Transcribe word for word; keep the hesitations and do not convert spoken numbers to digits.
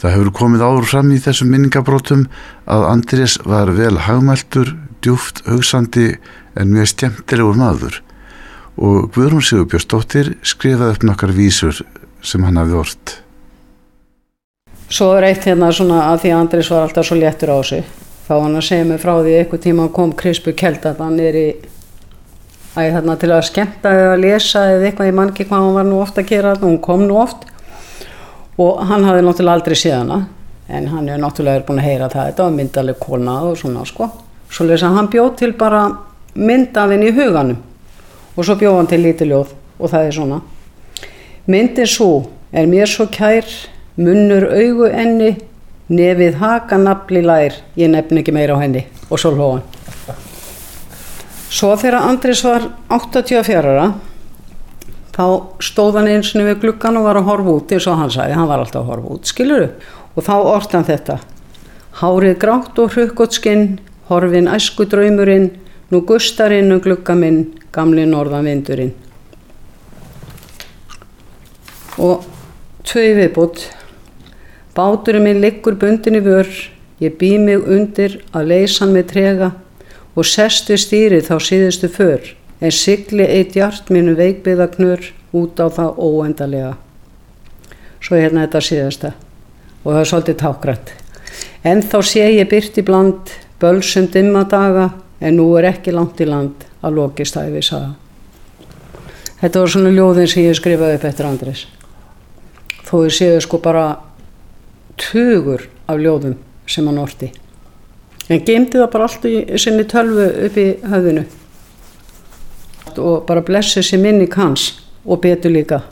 Það hefur komið áður fram í þessum minningabrótum að Andrés var vel hagmæltur, djúpt hugsandi en mjög skemmtilegur maður og Guðrún Sigurbjörnsdóttir skrifaði upp nokkar vísur sem hann hafði ort. Svo er eitt hérna svona að því að Andrés var alltaf svo léttur á sig. Þá hann að segja mig frá því einhver tíma kom Krispur Kelda hann er í æ, þarna til að skemmta eða lesa eða eitthvað, ég man ekki hvað hann var nú oft að gera þarna, hún kom nú oft og hann hafði náttúrulega aldrei séð hana en hann er náttúrulega búin að heyra það, þetta var myndaleg kona og svona sko. Svo lesa hann bjóð til bara mynd af henni í huganum og svo bjóð hann til lítið ljóð og það er svona. Myndin svo er mér svo kær, munnur augu enni, nefið haka nafli lær, ég nefni ekki meira á henni og svo hló hann. Svo þegar Andrés var áttatíu og fjögurra ára þá stóð hann eins og við gluggann og var að horfa út eins og hann sagði, hann var alltaf að horfa út, skilurðu? Og þá orti hann þetta: hárið grátt og hrukkótt skinn, horfinn æsku draumurinn, nú gustar inn um glugga minn, gamli norðan vindurinn. Og tvö í viðbót: báturinn minn liggur bundin í vör, ég bý mig undir að leysa hann með trega og sest við stýrið þá síðustu för, en sigli eitt hjart mínu veikbyggða knör út á það óendalega. Svo hérna þetta síðasta og það er svolítið tákrænt. En þá sé ég birti bland, bölsum dimma daga, en nú er ekki langt í land að lokist ævi saga. Þetta var svona ljóðin sem ég skrifaði upp eftir Andrés. Þó ég séu sko bara tugur af ljóðum sem hann orti. En geymdi það bara allt í sinni tölvu upp í höfðinu. Og bara blessi sér minning hans og betur líka.